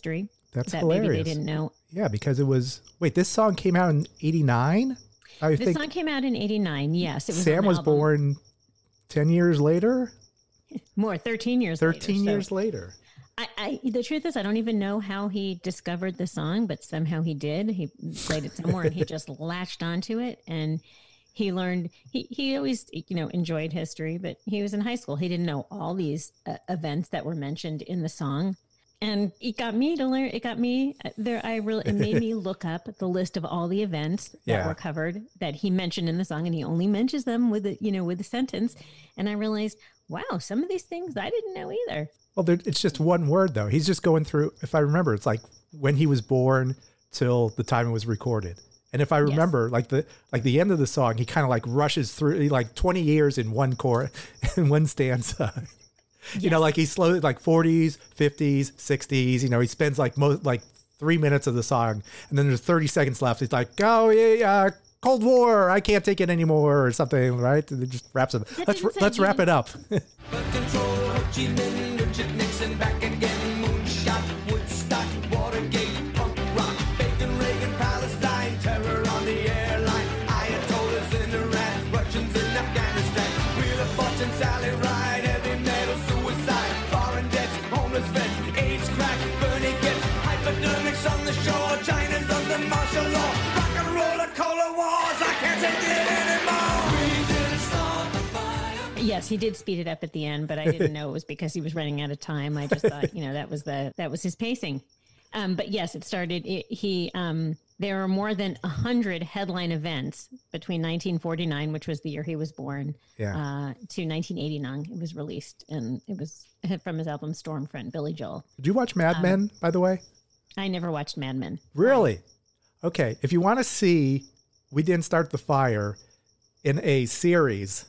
That's that hilarious. maybe they didn't know. Yeah, because it was, wait, this song came out in eighty-nine? I This song came out in eighty-nine. Yes, it was. Sam on the was album. born ten years later? More, thirteen years thirteen later. years so later. I, I, the truth is, I don't even know how he discovered the song, but somehow he did. He played it somewhere and he just latched onto it. And he learned, he, he always, you know, enjoyed history, but he was in high school. He didn't know all these uh, events that were mentioned in the song. And it got me to learn, it got me there. I really, it made me look up the list of all the events that Yeah. were covered that he mentioned in the song. And he only mentions them with a, you know, with a sentence. And I realized, wow, some of these things I didn't know either. Well, there, it's just one word, though. He's just going through, if I remember, it's like when he was born till the time it was recorded. And if I remember, yes. like the like the end of the song, he kind of like rushes through like twenty years in one chorus, in one stanza. Yes. You know, like he's slowly like forties, fifties, sixties. You know, he spends like most like three minutes of the song, and then there's thirty seconds left. He's like, "Oh yeah, uh, Cold War, I can't take it anymore," or something, right? And it just wraps it. That let's didn't let's say wrap he- it up. Control, Ho Chi Minh, Richard Nixon, back again, moonshot, Woodstock, Watergate, punk rock, Bacon, Reagan, Palestine, terror on the airline, Ayatollahs in Iran, Russians in Afghanistan, Wheel of Fortune, Sally Ride, heavy metal, suicide, foreign debts, homeless vets, AIDS, crack, Bernie gets, hypodermics on the shore, China's under martial law, rock and roll, cola wars, I can't take it anymore. We didn't start the fire. Yes, he did speed it up at the end, but I didn't know it was because he was running out of time. I just thought, you know, that was the that was his pacing. Um, but yes, it started. It, he um, there were more than a hundred headline events between nineteen forty-nine, which was the year he was born, Yeah. uh, to nineteen eighty-nine. It was released, and it was from his album Stormfront, Billy Joel. Did you watch Mad Um, Men, by the way? I never watched Mad Men. Really? Okay. If you want to see We Didn't Start the Fire in a series,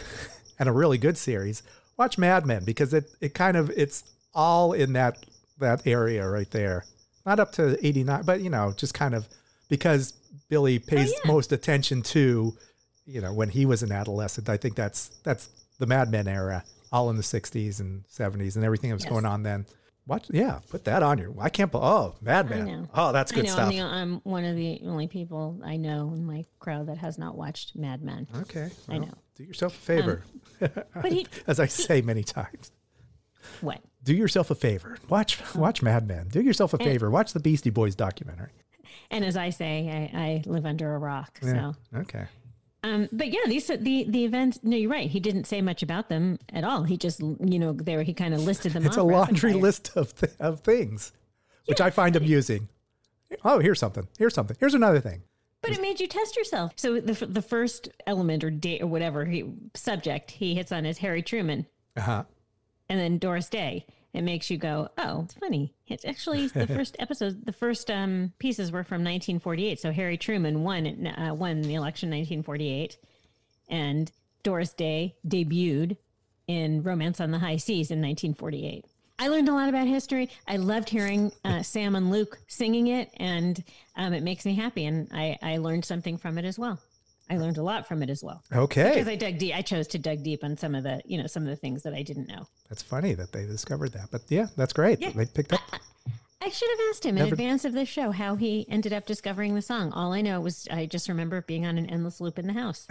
and a really good series, watch Mad Men, because it, it kind of, it's all in that that area right there. Not up to eighty-nine, but, you know, just kind of because Billy pays Oh, yeah. most attention to, you know, when he was an adolescent. I think that's that's the Mad Men era, all in the sixties and seventies and everything that was Yes. going on then. Watch, yeah, put that on your. I can't. be- Oh, Mad I Men. know. Oh, that's good I know, stuff. I'm, the, I'm one of the only people I know in my crowd that has not watched Mad Men. Okay, I well, know. Do yourself a favor, But he, as I say many times. what? Do yourself a favor. Watch watch Mad Men. Do yourself a And- favor. Watch the Beastie Boys documentary. And as I say, I, I live under a rock. Yeah. So, Okay. um, but yeah, these the the events. No, you're right. He didn't say much about them at all. He just, you know, there he kind of listed them. It's a off rapid laundry fire. list of th- of things, which I find amusing. Oh, here's something. Here's something. Here's another thing. But it made you test yourself. So the f- the first element or date or whatever he subject he hits on is Harry Truman, Uh huh. and then Doris Day. It makes you go, oh, it's funny. It's actually the first episode. The first um, pieces were from nineteen forty-eight. So Harry Truman won uh, won the election in nineteen forty-eight, and Doris Day debuted in Romance on the High Seas in nineteen forty-eight. I learned a lot about history. I loved hearing uh, Sam and Luke singing it, and um, it makes me happy. And I, I learned something from it as well. I learned a lot from it as well. Okay. Because I dug deep. I chose to dig deep on some of the, you know, some of the things that I didn't know. That's funny that they discovered that. But yeah, that's great. Yeah. They picked up. I should have asked him in Never- advance of this show how he ended up discovering the song. All I know was I just remember it being on an endless loop in the house.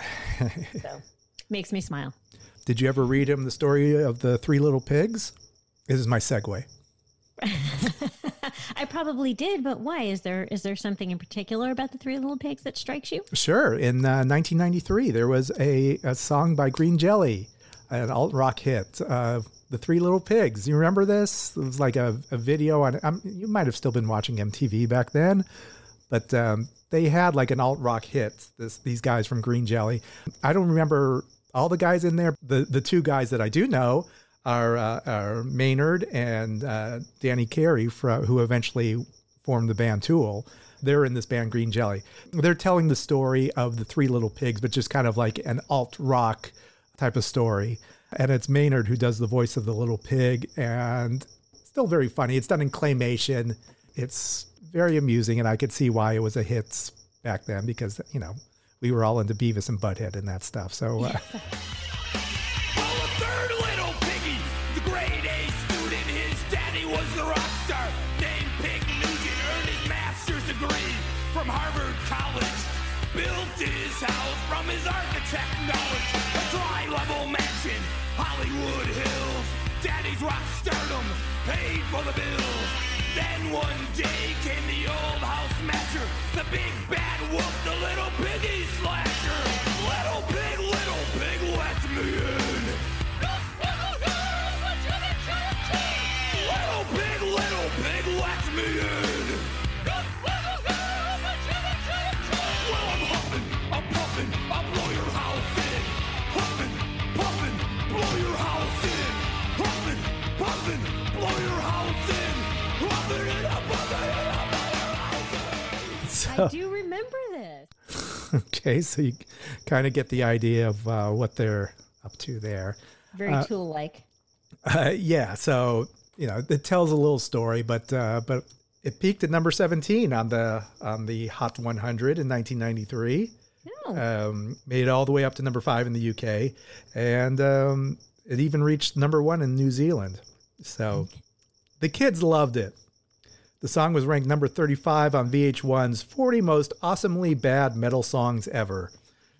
So makes me smile. Did you ever read him the story of the Three Little Pigs? This is my segue. I probably did, but why? Is there is there something in particular about the Three Little Pigs that strikes you? Sure. In uh, nineteen ninety-three, there was a, a song by Green Jelly, an alt rock hit, uh, The Three Little Pigs. You remember this? It was like a, a video on, um, you might have still been watching M T V back then, but um, they had like an alt rock hit, this, these guys from Green Jelly. I don't remember all the guys in there. The, the two guys that I do know are, uh, are Maynard and uh, Danny Carey, fro- who eventually formed the band Tool. They're in this band Green Jelly. They're telling the story of the Three Little Pigs, but just kind of like an alt rock type of story. And it's Maynard who does the voice of the little pig, and still very funny. It's done in claymation. It's very amusing, and I could see why it was a hit back then, because, you know, we were all into Beavis and Butthead and that stuff. So uh, Oh, a third little piggy, the grade A student. His daddy was the rock star named Pig Nugent. Harvard College. Built his house from his architect knowledge. A tri-level mansion, Hollywood Hills. Daddy's rock stardom paid for the bills. Then one day came the old house master, the big bad wolf, the little piggy slasher. Little pig, little pig, let me in. Little pig, little pig, let me in. Well, I'm huffing, I'm puffing, I'll blow your house in. Huffing, puffing, blow your house in. Huffing, puffing, blow your house in. Huffing it up, puffing it up, blow your house in. So, I do remember this. okay, so you kind of get the idea of uh, what they're up to there. Very Uh, Tool-like. Uh, yeah, so you know it tells a little story, but uh, but it peaked at number seventeen on the on the Hot one hundred in nineteen ninety-three. Oh. Um, made it all the way up to number five in the U K, and um, it even reached number one in New Zealand. So the kids loved it. The song was ranked number thirty-five on V H one's forty Most Awesomely Bad Metal Songs Ever.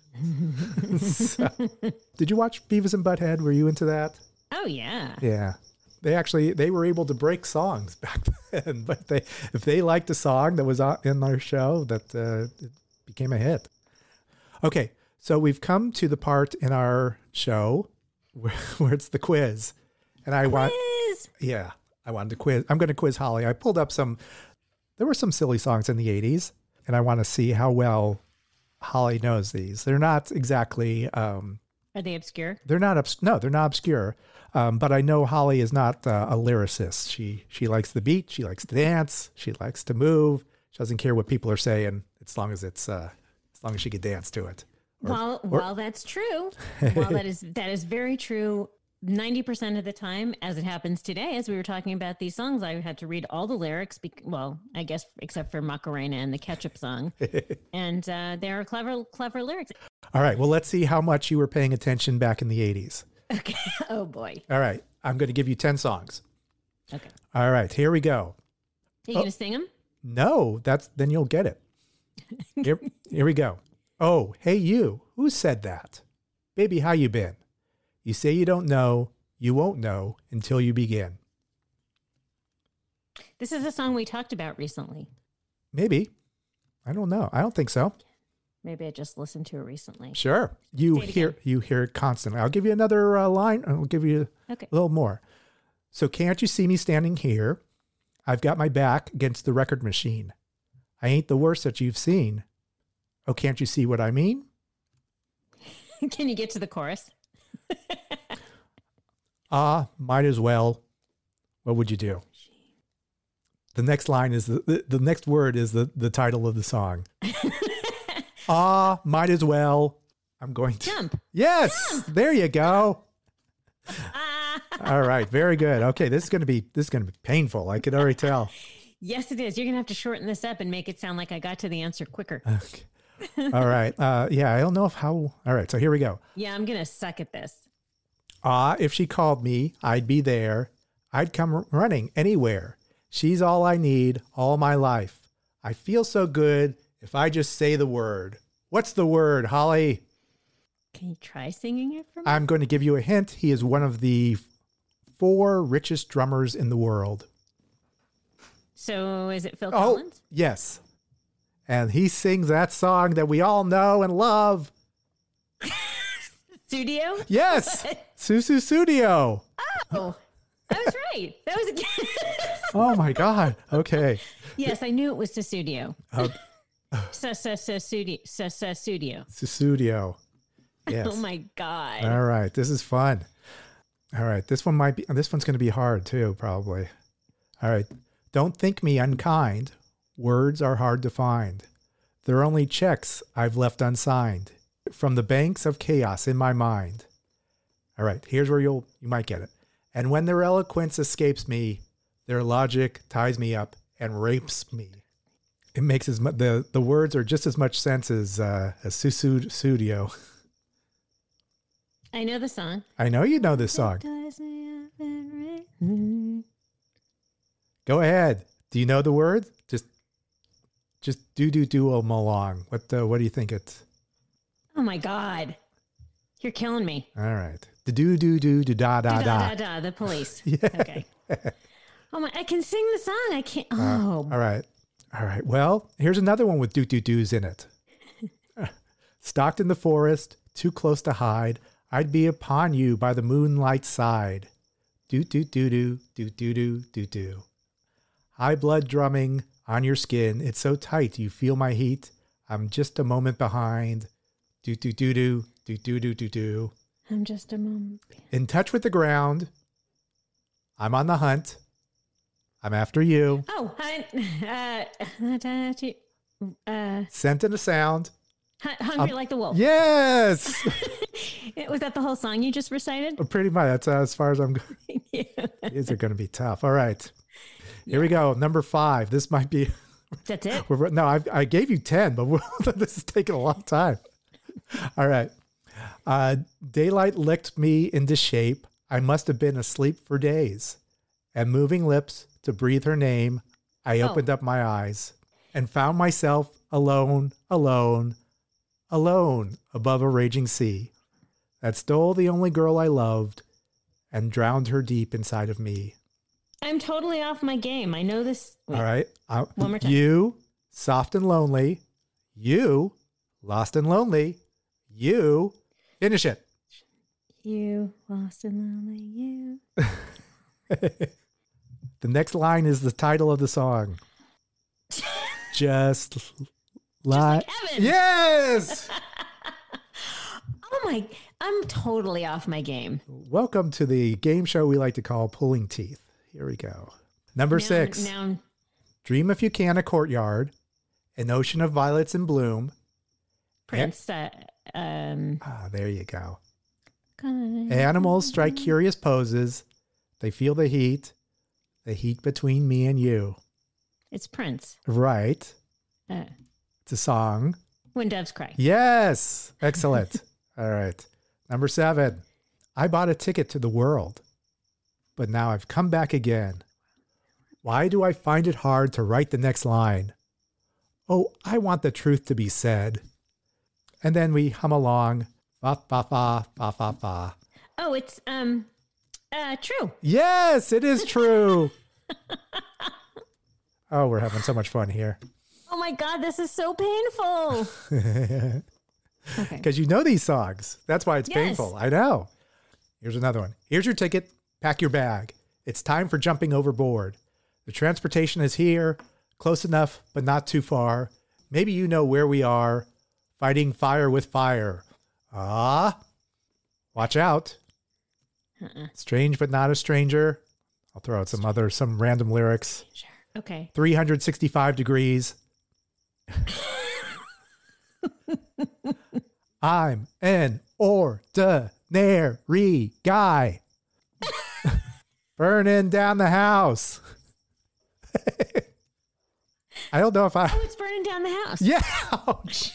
So, did you watch Beavis and Butthead? Were you into that? Oh, yeah. Yeah. They actually, they were able to break songs back then, but they, if they liked a song that was on- in their show, that uh, it became a hit. Okay. So we've come to the part in our show where, where it's the quiz. And I want, yeah, I wanted to quiz. I'm going to quiz Holly. I pulled up some, there were some silly songs in the eighties, and I want to see how well Holly knows these. They're not exactly, um, Are they obscure? they're not, obs- no, they're not obscure. Um, but I know Holly is not uh, a lyricist. She, she likes the beat. She likes to dance. She likes to move. She doesn't care what people are saying as long as it's, uh, as long as she can dance to it. Or- While or- while that's true, while that is that is very true, ninety percent of the time, as it happens today, as we were talking about these songs, I had to read all the lyrics. Bec- well, I guess except for Macarena and the Ketchup song, and uh, there are clever clever lyrics. All right. Well, let's see how much you were paying attention back in the eighties. Okay. Oh boy. All right. I'm going to give you ten songs. Okay. All right. Here we go. Are you Oh. gonna sing them? No, that's then you'll get it. Here, here we go. Oh, hey you. Who said that? Baby, how you been? You say you don't know. You won't know until you begin. This is a song we talked about recently. Maybe. I don't know. I don't think so. Maybe I just listened to it recently. Sure. You Say it hear you hear it constantly. I'll give you another uh, line. I'll give you Okay. a little more. So can't you see me standing here? I've got my back against the record machine. I ain't the worst that you've seen. Oh, can't you see what I mean? Can you get to the chorus? Ah, might as well. What would you do? The next line is the, the, the next word is the, the title of the song. Ah, might as well. I'm going to Jump. Yes, there you go. All right, very good. Okay, this is going to be this is going to be painful. I could already tell. Yes, it is. You're gonna have to shorten this up and make it sound like I got to the answer quicker. Okay. All right. Uh, yeah, I don't know if how. All right, so here we go. Yeah, I'm gonna suck at this. Ah, if she called me, I'd be there. I'd come r- running anywhere. She's all I need all my life. I feel so good if I just say the word. What's the word, Holly? Can you try singing it for me? I'm going to give you a hint. He is one of the four richest drummers in the world. So is it Phil Oh, Collins? yes. And he sings that song that we all know and love. Studio? Yes. Susu Studio. Oh, I was right. That was Oh my God. Okay. yes, I knew it was Studio. Uh, Studio. Studio. Studio. Yes. Oh my God. All right. This is fun. All right. This one might be, this one's going to be hard too, probably. All right. Don't think me unkind. Words are hard to find. They're only checks I've left unsigned from the banks of chaos in my mind. All right. Here's where you'll, you might get it. And when their eloquence escapes me, their logic ties me up and rapes me. It makes as much, the, the words are just as much sense as, uh, as Susu Studio. I know the song. I know you know this song. Go ahead. Do you know the word? Just just do do do them along. What uh, what do you think it's? Oh my God. You're killing me. All right. The do do do do da da Da, da. da, da, the police. Yeah. Okay. Oh my, I can sing the song. I can't. Uh, Oh. all right. All right. Well, here's another one with do do do's in it. Stalked in the forest, too close to hide. I'd be upon you by the moonlight's side. Do do do do do do do do do. High blood drumming on your skin. It's so tight you feel my heat. I'm just a moment behind. Do do do do do do do do do. I'm just a moment. In touch with the ground. I'm on the hunt. I'm after you. Oh, I, uh, uh, Scent and a sound. Hun- Hungry Um, like the wolf. Yes. Was that the whole song you just recited? Pretty much. That's uh, as far as I'm going. Yeah. These are going to be tough. All right. Here we go. Number five. This might be. That's it? We're, no, I, I gave you ten, but we're, this is taking a long time. All right. Uh, daylight licked me into shape. I must have been asleep for days. And moving lips to breathe her name, I Oh. opened up my eyes and found myself alone, alone, alone above a raging sea that stole the only girl I loved and drowned her deep inside of me. I'm totally off my game. I know this. Wait, All right. Uh, One more time. You, soft and lonely. You, lost and lonely. You, finish it. You lost and lonely. You. The next line is the title of the song. Just like Evan. Yes. Oh my! I'm totally off my game. Welcome to the game show we like to call Pulling Teeth. Here we go. Number Now- six. Now, Dream if you can a courtyard, an ocean of violets in bloom. Prince. Uh, um. Ah, there you go. God. Animals strike curious poses. They feel the heat, the heat between me and you. It's Prince. Right. Uh, It's a song. When Doves Cry. Yes. Excellent. All right. Number seven. I bought a ticket to the world, but now I've come back again. Why do I find it hard to write the next line? Oh, I want the truth to be said. And then we hum along. Fa, fa, fa, fa, fa, fa. Oh, it's um, uh, true. Yes, it is true. Oh, we're having so much fun here. Oh my God, this is so painful. Okay. Because you know these songs. That's why it's Yes. painful. I know. Here's another one. Here's your ticket. Pack your bag. It's time for jumping overboard. The transportation is here, close enough, but not too far. Maybe you know where we are, fighting fire with fire. Ah, watch out. Uh-uh. Strange, but not a stranger. I'll throw out some other, some random lyrics. Okay. three hundred sixty-five degrees. I'm an ordinary guy. Burning down the house. I don't know if I. Oh, it's burning down the house. Yeah. Ouch.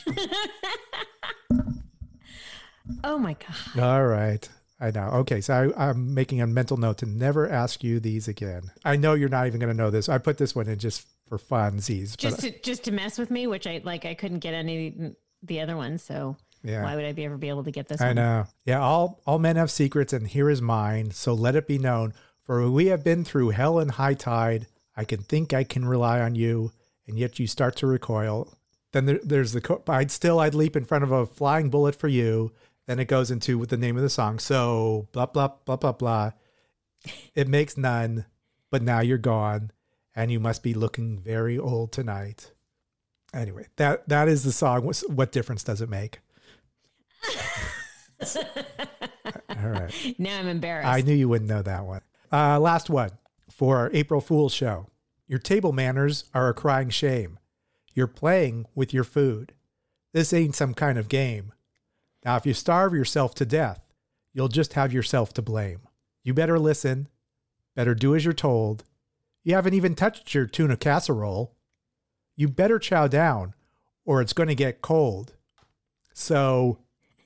Oh my God. All right. I know. Okay. So I, I'm making a mental note to never ask you these again. I know you're not even going to know this. I put this one in just for funsies. Just But, to just to mess with me, which I like. I couldn't get any of the other ones, so Yeah. why would I be ever be able to get this I one? know. Yeah. All, all men have secrets, and here is mine. So let it be known. For we have been through hell and high tide. I can think I can rely on you, and yet you start to recoil. Then there, there's the, co- I'd still, I'd leap in front of a flying bullet for you. Then it goes into with the name of the song. So blah, blah, blah, blah, blah. It makes none, but now you're gone, and you must be looking very old tonight. Anyway, that, that is the song. What, what difference does it make? All right. Now I'm embarrassed. I knew you wouldn't know that one. Uh, last one for our April Fool's show. Your table manners are a crying shame. You're playing with your food. This ain't some kind of game. Now, if you starve yourself to death, you'll just have yourself to blame. You better listen. Better do as you're told. You haven't even touched your tuna casserole. You better chow down or it's going to get cold. So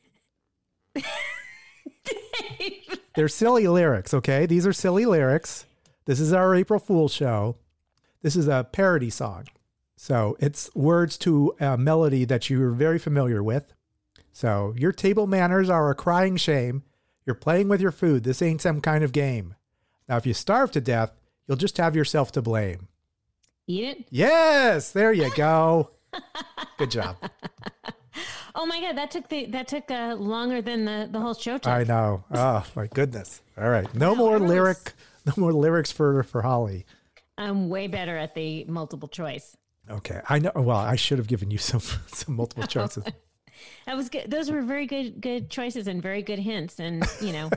they're silly lyrics, okay? These are silly lyrics. This is our April Fool's show. This is a parody song. So it's words to a melody that you're very familiar with. So your table manners are a crying shame. You're playing with your food. This ain't some kind of game. Now, if you starve to death, you'll just have yourself to blame. Eat it? Yes, there you go. Good job. Oh my God, that took the that took uh, longer than the, the whole show took. I know. Oh my goodness. All right. No more lyric. No more lyrics for, for Holly. I'm way better at the multiple choice. Okay. I know. Well, I should have given you some some multiple choices. That was good. Those were very good good choices and very good hints, and you know,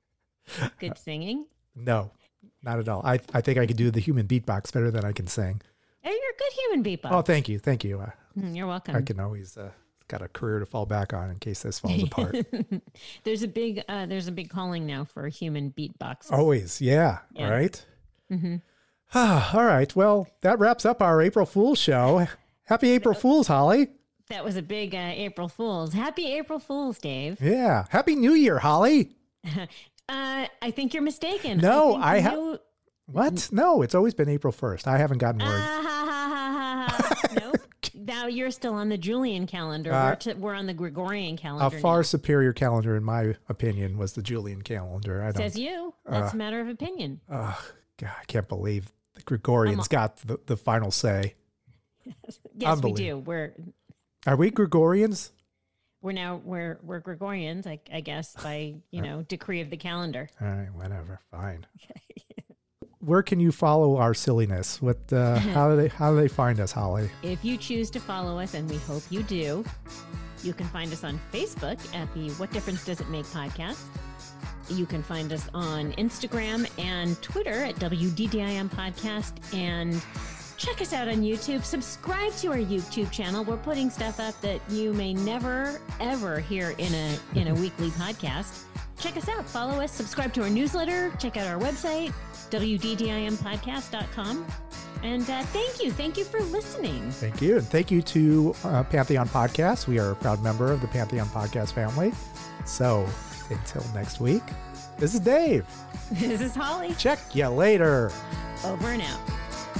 good singing. No, not at all. I I think I could do the human beatbox better than I can sing. Oh, you're a good human beatbox. Oh, thank you, thank you. Uh, you're welcome. I can always uh, got a career to fall back on in case this falls apart. There's a big uh, there's a big calling now for human beatbox. Always, yeah, Yeah. right. Mm-hmm. All right. Well, that wraps up our April Fool's show. Happy April Fool's, Holly. That was a big uh, April Fool's. Happy April Fool's, Dave. Yeah. Happy New Year, Holly. uh, I think you're mistaken. No, think I the have. new- What? No, it's always been April first. I haven't gotten word. Ah, ha, ha, ha, ha, ha. Nope. Now you're still on the Julian calendar. Uh, we're, to, we're on the Gregorian A calendar. far now. superior calendar, in my opinion, was the Julian calendar. I don't. Says you. That's Uh, a matter of opinion. Oh, God, I can't believe the Gregorians got the, the final say. Yes, we do. Unbelievable. We're Are we Gregorians? we're now we're we're Gregorians, I, I guess, by you know decree of the calendar. All right, whatever. Fine. Where can you follow our silliness? What? Uh, how do they? How do they find us, Holly? If you choose to follow us, and we hope you do, you can find us on Facebook at the What Difference Does It Make podcast. You can find us on Instagram and Twitter at W D D I M podcast, and check us out on YouTube. Subscribe to our YouTube channel. We're putting stuff up that you may never ever hear in a in a weekly podcast. Check us out. Follow us. Subscribe to our newsletter. Check out our website, W D D I M podcast dot com. And uh, thank you. Thank you for listening. Thank you, and thank you to uh, Pantheon Podcast. We are a proud member of the Pantheon Podcast family. So until next week, this is Dave. This is Holly. Check you later. Over and out.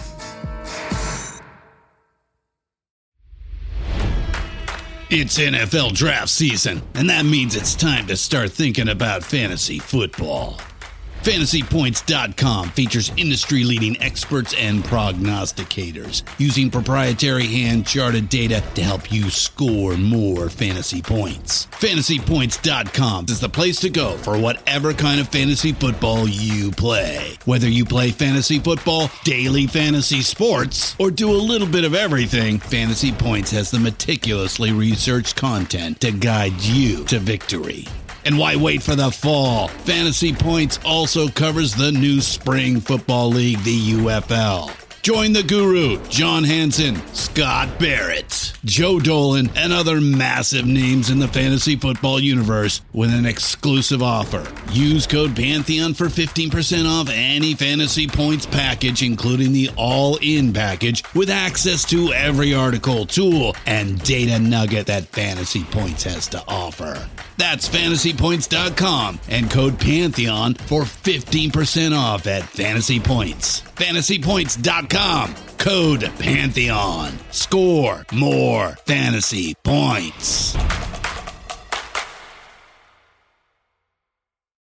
It's N F L draft season, and that means it's time to start thinking about fantasy football. Fantasy Points dot com features industry-leading experts and prognosticators using proprietary hand-charted data to help you score more fantasy points. Fantasy Points dot com is the place to go for whatever kind of fantasy football you play. Whether you play fantasy football, daily fantasy sports, or do a little bit of everything, Fantasy Points has the meticulously researched content to guide you to victory. And why wait for the fall? Fantasy Points also covers the new spring football league, the U F L. Join the guru, John Hansen, Scott Barrett, Joe Dolan, and other massive names in the fantasy football universe with an exclusive offer. Use code Pantheon for fifteen percent off any Fantasy Points package, including the all-in package, with access to every article, tool, and data nugget that Fantasy Points has to offer. That's Fantasy Points dot com and code Pantheon for fifteen percent off at Fantasy Points. Fantasy Points dot com, code Pantheon. Score more fantasy points.